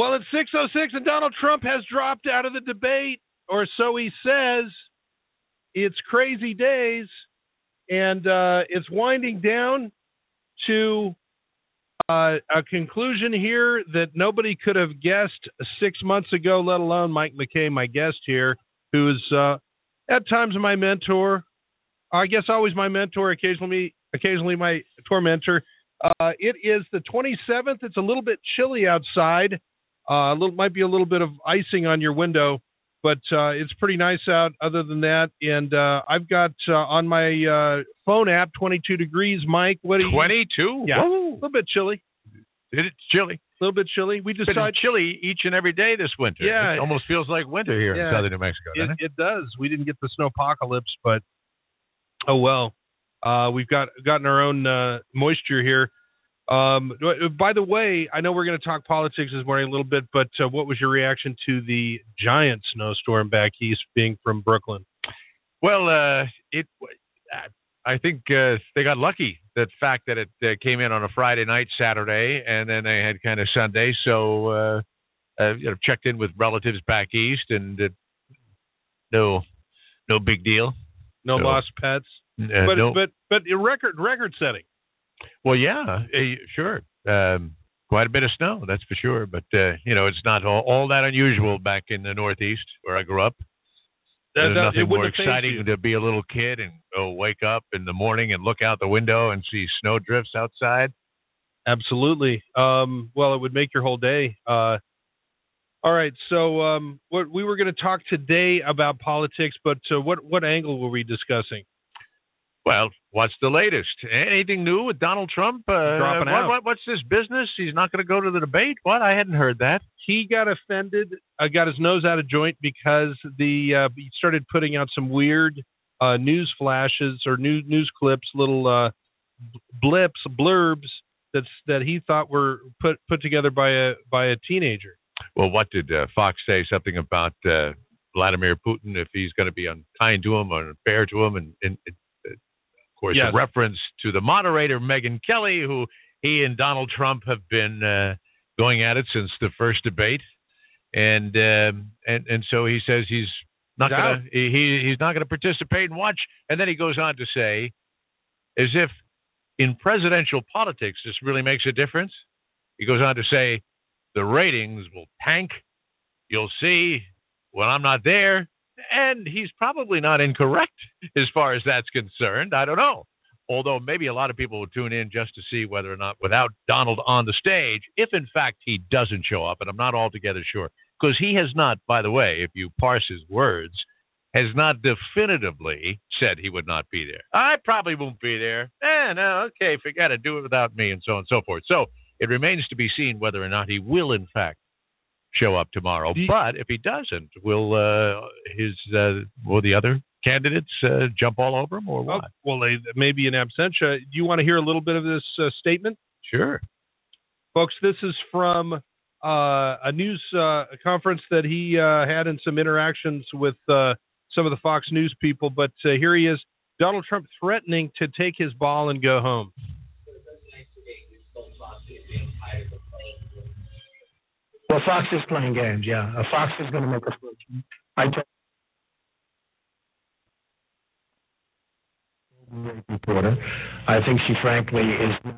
Well, it's 6:06, and Donald Trump has dropped out of the debate, or so he says. It's crazy days, and it's winding down to a conclusion here that nobody could have guessed 6 months ago, let alone Mike McKay, my guest here, who is at times my mentor. I guess always my mentor, occasionally my tormentor. It is the 27th. It's a little bit chilly outside. Might be a little bit of icing on your window, but it's pretty nice out other than that. And I've got on my phone app 22 degrees. Mike, what do you... 22? Yeah, whoa. A little bit chilly. It's chilly. A little bit chilly. We decided... It's been chilly each and every day this winter. Yeah. It almost feels like winter here in southern New Mexico, doesn't it? It does. We didn't get the snowpocalypse, but oh well. We've gotten our own moisture here. By the way, I know we're going to talk politics this morning a little bit, but what was your reaction to the giant snowstorm back east, being from Brooklyn? Well, I think they got lucky. The fact that it came in on a Friday night, Saturday, and then they had kind of Sunday. So checked in with relatives back east, and no big deal. No lost pets. But record setting. Well, yeah, sure. Quite a bit of snow, that's for sure. But, it's not all that unusual back in the Northeast where I grew up. There's nothing more exciting to be a little kid and go wake up in the morning and look out the window and see snow drifts outside. Absolutely. Well, it would make your whole day. All right, so we were going to talk today about politics, but what angle were we discussing? Well, what's the latest? Anything new with Donald Trump? Dropping out. What's this business? He's not going to go to the debate? What? I hadn't heard that. He got offended, got his nose out of joint because he started putting out some weird news flashes or news clips, little blurbs that he thought were put together by a teenager. Well, what did Fox say? Something about Vladimir Putin, if he's going to be unkind to him or unfair to him, and of course, a reference to the moderator, Megyn Kelly, who he and Donald Trump have been going at it since the first debate, and so he says he's not going to participate and watch, and then he goes on to say, as if in presidential politics this really makes a difference. He goes on to say, the ratings will tank. You'll see when I'm not there. And he's probably not incorrect as far as that's concerned. I don't know. Although maybe a lot of people would tune in just to see whether or not, without Donald on the stage, if in fact he doesn't show up, and I'm not altogether sure, because he has not, by the way, if you parse his words, has not definitively said he would not be there. I probably won't be there. No, okay, forget it, do it without me, and so on and so forth. So it remains to be seen whether or not he will, in fact, show up tomorrow. But if he doesn't, will the other candidates jump all over him or what? Well, they may be in absentia. Do you want to hear a little bit of this statement? Sure. Folks, this is from a news conference that he had and some interactions with some of the Fox News people. But here he is, Donald Trump threatening to take his ball and go home. Well, Fox is playing games, yeah. Fox is going to make a fortune. Reporter. I think she, frankly, is.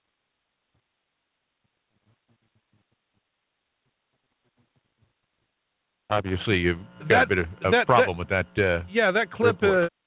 Obviously, you've got a bit of a problem with that. That clip.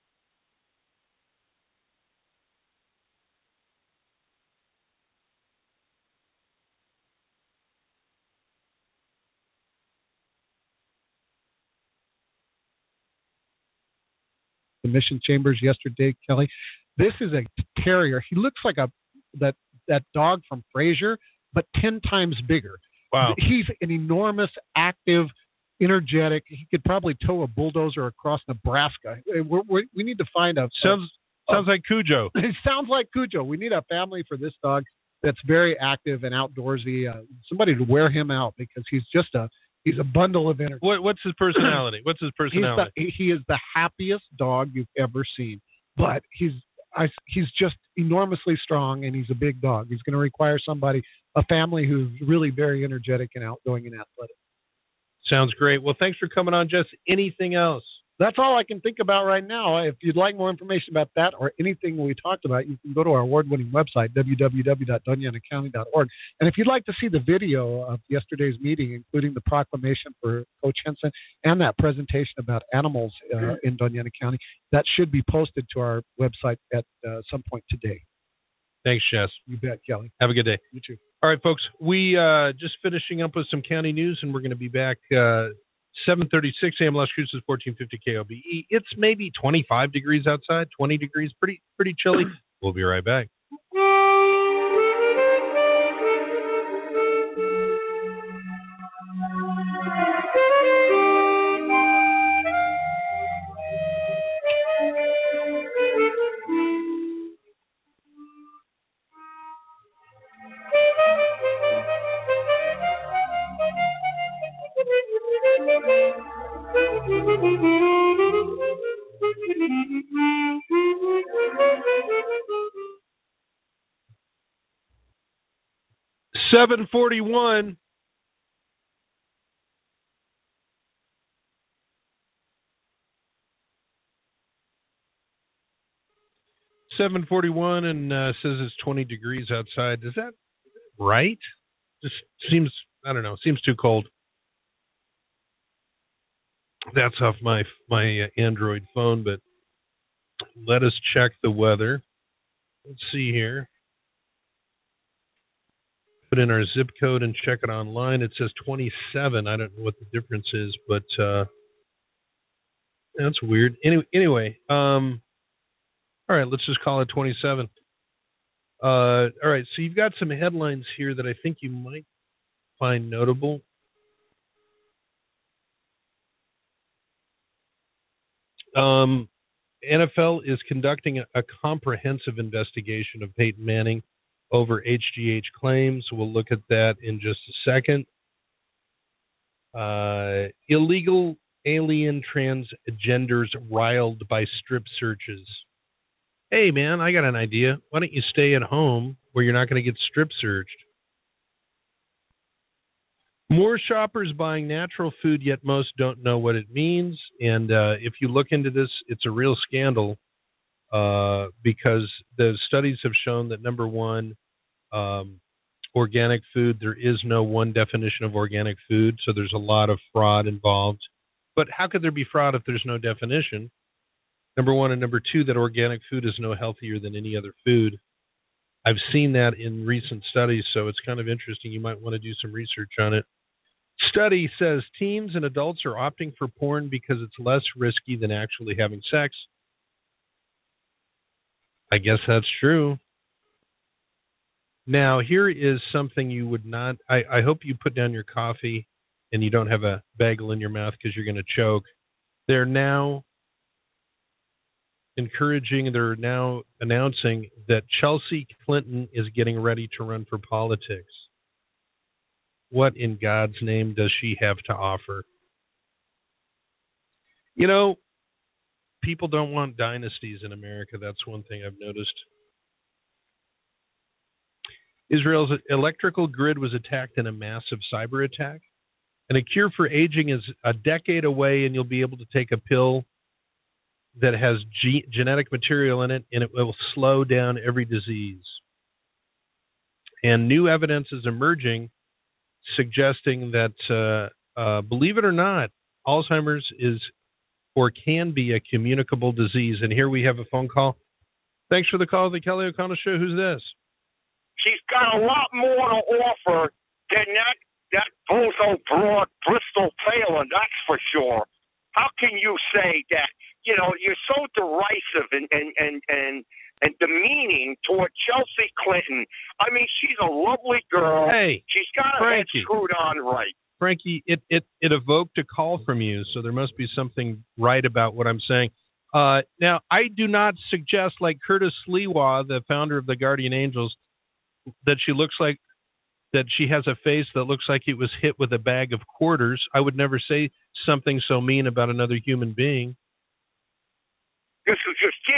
The mission chambers yesterday, Kelly. This is a terrier. He looks like that dog from Frasier, but 10 times bigger. Wow. He's an enormous, active, energetic. He could probably tow a bulldozer across Nebraska. We need to find a sounds like Cujo. It sounds like Cujo. We need a family for this dog that's very active and outdoorsy. Somebody to wear him out because he's a bundle of energy. What's his personality? He is the happiest dog you've ever seen. But he's just enormously strong, and he's a big dog. He's going to require somebody a family who's really very energetic and outgoing and athletic. Sounds great. Well, thanks for coming on, Jess. Anything else? That's all I can think about right now. If you'd like more information about that or anything we talked about, you can go to our award-winning website, www.donianacounty.org. And if you'd like to see the video of yesterday's meeting, including the proclamation for Coach Henson and that presentation about animals in Doña Ana County, that should be posted to our website at some point today. Thanks, Jess. You bet, Kelly. Have a good day. You too. All right, folks. We just finishing up with some county news, and we're going to be back 7:36 a.m. Las Cruces, 1450 KOBE. It's maybe 25 degrees outside, 20 degrees, pretty chilly. We'll be right back. $7:41. $7:41 and says it's 20 degrees outside. Is that right? Just seems, I don't know, seems too cold. That's off my Android phone, but let us check the weather. Let's see here. Put in our zip code and check it online. It says 27. I don't know what the difference is, but that's weird. Anyway, all right, let's just call it 27. All right, so you've got some headlines here that I think you might find notable. NFL is conducting a comprehensive investigation of Peyton Manning over HGH claims. We'll look at that in just a second. Illegal alien transgenders riled by strip searches. Hey, man, I got an idea. Why don't you stay at home where you're not going to get strip searched? More shoppers buying natural food, yet most don't know what it means. And if you look into this, it's a real scandal because the studies have shown that, number one, organic food, there is no one definition of organic food, so there's a lot of fraud involved. But how could there be fraud if there's no definition? Number one, and number two, that organic food is no healthier than any other food. I've seen that in recent studies, so it's kind of interesting. You might want to do some research on it. Study says teens and adults are opting for porn because it's less risky than actually having sex. I guess that's true. Now, here is something you would not... I hope you put down your coffee and you don't have a bagel in your mouth because you're going to choke. They're now announcing that Chelsea Clinton is getting ready to run for politics. What in God's name does she have to offer? You know, people don't want dynasties in America. That's one thing I've noticed. Israel's electrical grid was attacked in a massive cyber attack. And a cure for aging is a decade away, and you'll be able to take a pill that has genetic material in it, and it will slow down every disease. And new evidence is emerging suggesting that, believe it or not, Alzheimer's is or can be a communicable disease. And here we have a phone call. Thanks for the call, the Kelly O'Connell Show. Who's this? She's got a lot more to offer than that bozo broad Bristol Palin, that's for sure. How can you say that? You know, you're so derisive and demeaning toward Chelsea Clinton. I mean, she's a lovely girl. Hey, she's got her head screwed on right. Frankie, it evoked a call from you, so there must be something right about what I'm saying. Now, I do not suggest, like Curtis Sliwa, the founder of the Guardian Angels, that she has a face that looks like it was hit with a bag of quarters. I would never say something so mean about another human being. This is just it.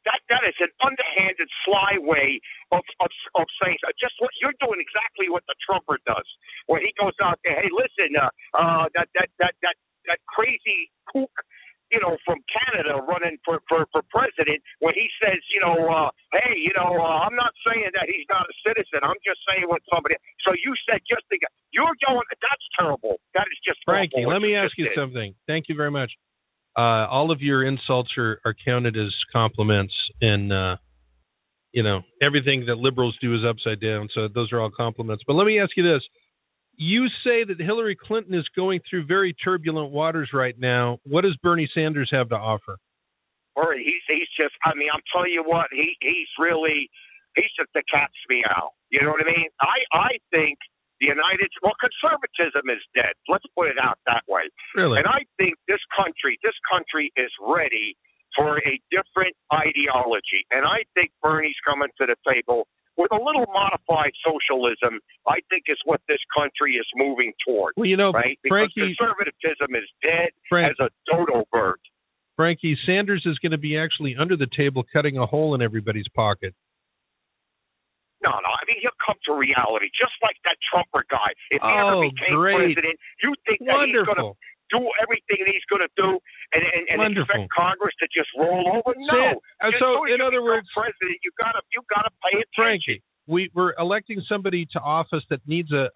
That is an underhanded, sly way of saying just what you're doing. Exactly what the Trumper does, where he goes out there. Hey, listen, that crazy kook, from Canada running for president, when he says, hey, I'm not saying that he's not a citizen. I'm just saying what somebody. So you said just the guy. You're going. That's terrible. That is just. Frankie, let me ask you something. Thank you very much. All of your insults are counted as compliments, and everything that liberals do is upside down. So those are all compliments. But let me ask you this: you say that Hillary Clinton is going through very turbulent waters right now. What does Bernie Sanders have to offer? Or he's just. I mean, I'm telling you what. He's just the cat's meow. You know what I mean? I think. Conservatism is dead. Let's put it out that way. Really? And I think this country is ready for a different ideology. And I think Bernie's coming to the table with a little modified socialism. I think is what this country is moving toward. Well, right? Because Frankie, conservatism is dead as a dodo bird. Frankie, Sanders is going to be actually under the table cutting a hole in everybody's pocket. No. I mean, he'll come to reality, just like that Trumper guy. If he ever became president, you think that he's going to do everything that he's going to do and expect Congress to just roll over? No. So, in other words, president, you got to pay attention. Frankie, we're electing somebody to office that needs a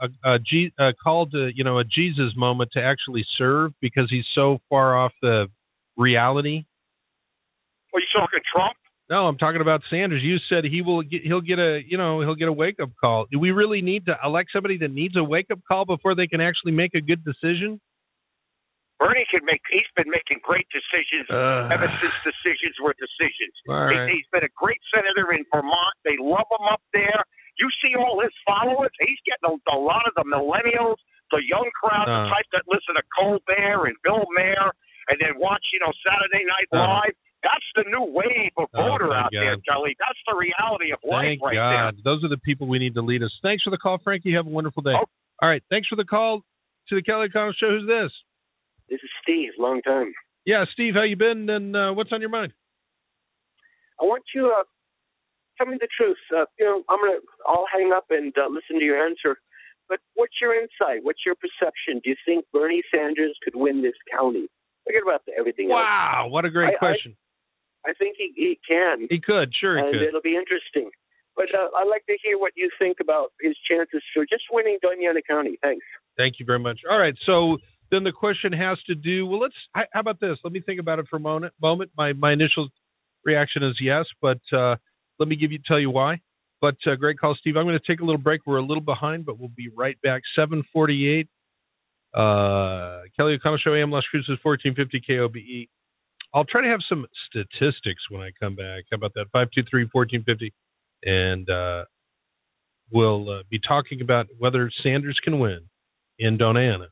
Jesus moment to actually serve because he's so far off the reality. Well, you talking Trump? No, I'm talking about Sanders. You said he'll get a wake up call. Do we really need to elect somebody that needs a wake up call before they can actually make a good decision? Bernie he's been making great decisions ever since decisions were decisions. Right. He's been a great senator in Vermont. They love him up there. You see all his followers. He's getting a lot of the millennials, the young crowd, the type that listen to Colbert and Bill Maher and then watch, Saturday Night Live. That's the new wave of voter out there, Kelly. That's the reality of life right there. Those are the people we need to lead us. Thanks for the call, Frankie. Have a wonderful day. Oh. All right. Thanks for the call to the Kelly O'Connell Show. Who's this? This is Steve. Long time. Yeah, Steve. How you been? And what's on your mind? I want you to tell me the truth. I'll hang up and listen to your answer. But what's your insight? What's your perception? Do you think Bernie Sanders could win this county? Forget about everything else. Wow, what a great question. I think he can. He could, sure he could. And it'll be interesting. But I'd like to hear what you think about his chances for just winning Doñana County. Thanks. Thank you very much. All right, so then the question has to do, how about this? Let me think about it for a moment. My initial reaction is yes, but let me tell you why. But great call, Steve. I'm going to take a little break. We're a little behind, but we'll be right back. 7:48. Kelly O'Connell Show, AM Las Cruces, 1450 KOBE. I'll try to have some statistics when I come back. How about that? 523-1450. And we'll be talking about whether Sanders can win in Doñana.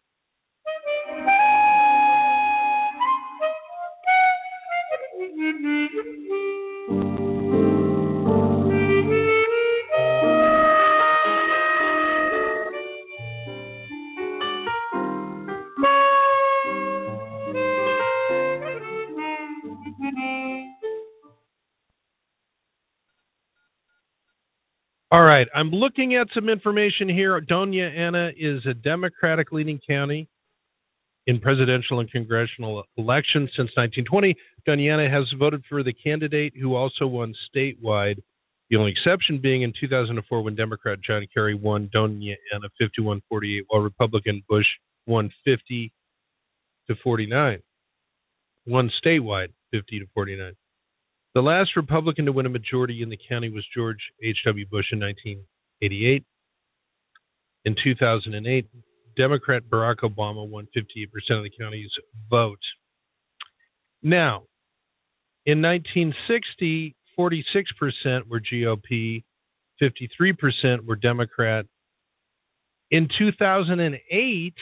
All right, I'm looking at some information here. Doñana is a Democratic-leaning county in presidential and congressional elections since 1920. Doñana has voted for the candidate who also won statewide, the only exception being in 2004 when Democrat John Kerry won Doñana 51-48, while Republican Bush won 50-49. Won statewide 50-49. The last Republican to win a majority in the county was George H.W. Bush in 1988. In 2008, Democrat Barack Obama won 58% of the county's vote. Now, in 1960, 46% were GOP, 53% were Democrat. In 2008,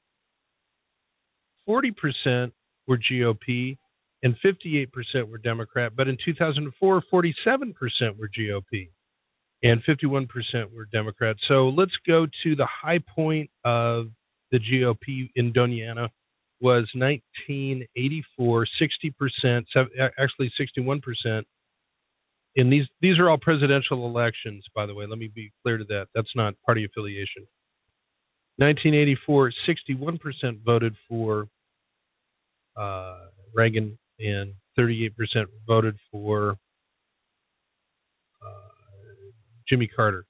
40% were GOP, and 58% were Democrat. But in 2004, 47% were GOP, and 51% were Democrat. So let's go to the high point of the GOP in Doñana was 1984, 60%, actually 61%. And these are all presidential elections, by the way. Let me be clear to that. That's not party affiliation. 1984, 61% voted for Reagan and 38% voted for Jimmy Carter.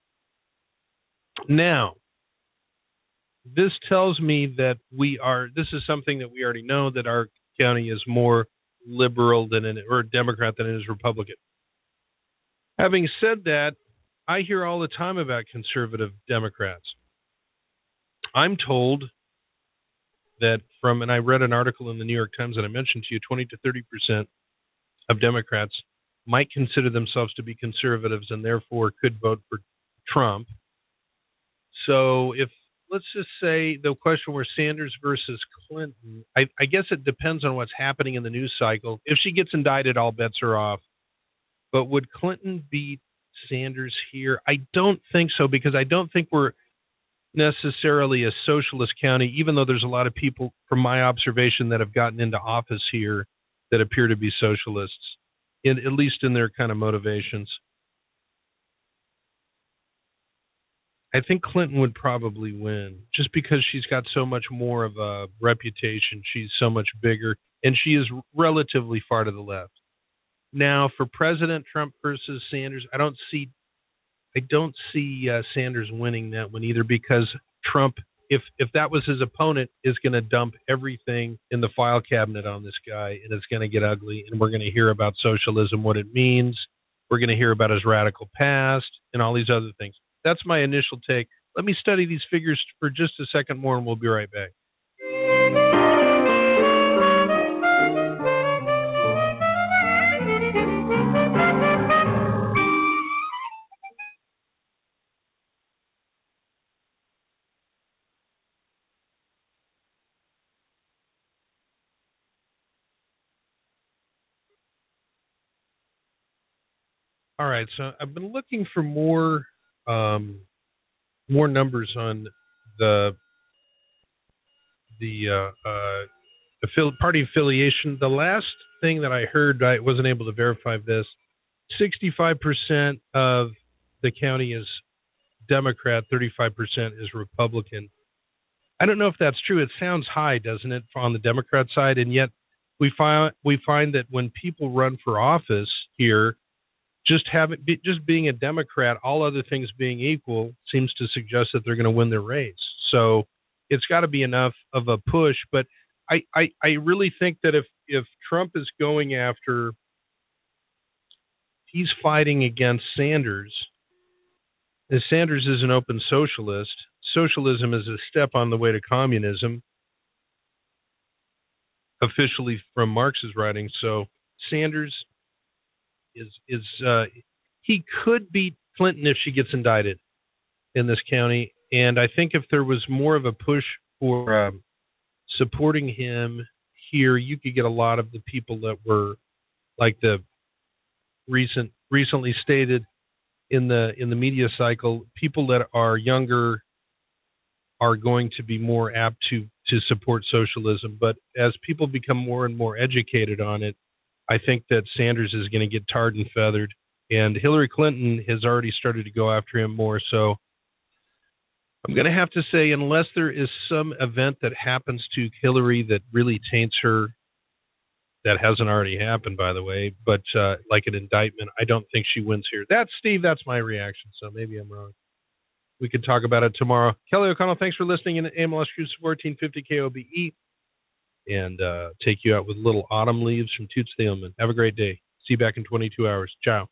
Now, this tells me that this is something that we already know, that our county is more liberal or Democrat than it is Republican. Having said that, I hear all the time about conservative Democrats. I'm told that and I read an article in the New York Times that I mentioned to you, 20 to 30% of Democrats might consider themselves to be conservatives and therefore could vote for Trump. So let's just say the question were Sanders versus Clinton, I guess it depends on what's happening in the news cycle. If she gets indicted, all bets are off. But would Clinton beat Sanders here? I don't think so, because I don't think we're necessarily a socialist county, even though there's a lot of people, from my observation, that have gotten into office here that appear to be socialists, at least in their kind of motivations. I think Clinton would probably win, just because she's got so much more of a reputation. She's so much bigger, and she is relatively far to the left. Now, for President Trump versus Sanders, I don't see Sanders winning that one either, because Trump, if that was his opponent, is going to dump everything in the file cabinet on this guy, and it's going to get ugly, and we're going to hear about socialism, what it means. We're going to hear about his radical past and all these other things. That's my initial take. Let me study these figures for just a second more, and we'll be right back. All right, so I've been looking for more numbers on the party affiliation. The last thing that I heard, I wasn't able to verify this, 65% of the county is Democrat, 35% is Republican. I don't know if that's true. It sounds high, doesn't it, on the Democrat side? And yet we find that when people run for office here, just being a Democrat, all other things being equal, seems to suggest that they're going to win their race. So it's got to be enough of a push. But I really think that if Trump is going after, he's fighting against Sanders, and Sanders is an open socialist. Socialism is a step on the way to communism, officially from Marx's writing. So Sanders he could beat Clinton if she gets indicted in this county. And I think if there was more of a push for supporting him here, you could get a lot of the people that were like the recently stated in the media cycle, people that are younger are going to be more apt to support socialism. But as people become more and more educated on it, I think that Sanders is going to get tarred and feathered, and Hillary Clinton has already started to go after him more. So I'm going to have to say, unless there is some event that happens to Hillary that really taints her, that hasn't already happened, by the way, but like an indictment, I don't think she wins here. That's my reaction, so maybe I'm wrong. We could talk about it tomorrow. Kelly O'Connell, thanks for listening in AMLS Cruise 1450 KOBE. And take you out with little autumn leaves from Toots Thielman. Have a great day. See you back in 22 hours. Ciao.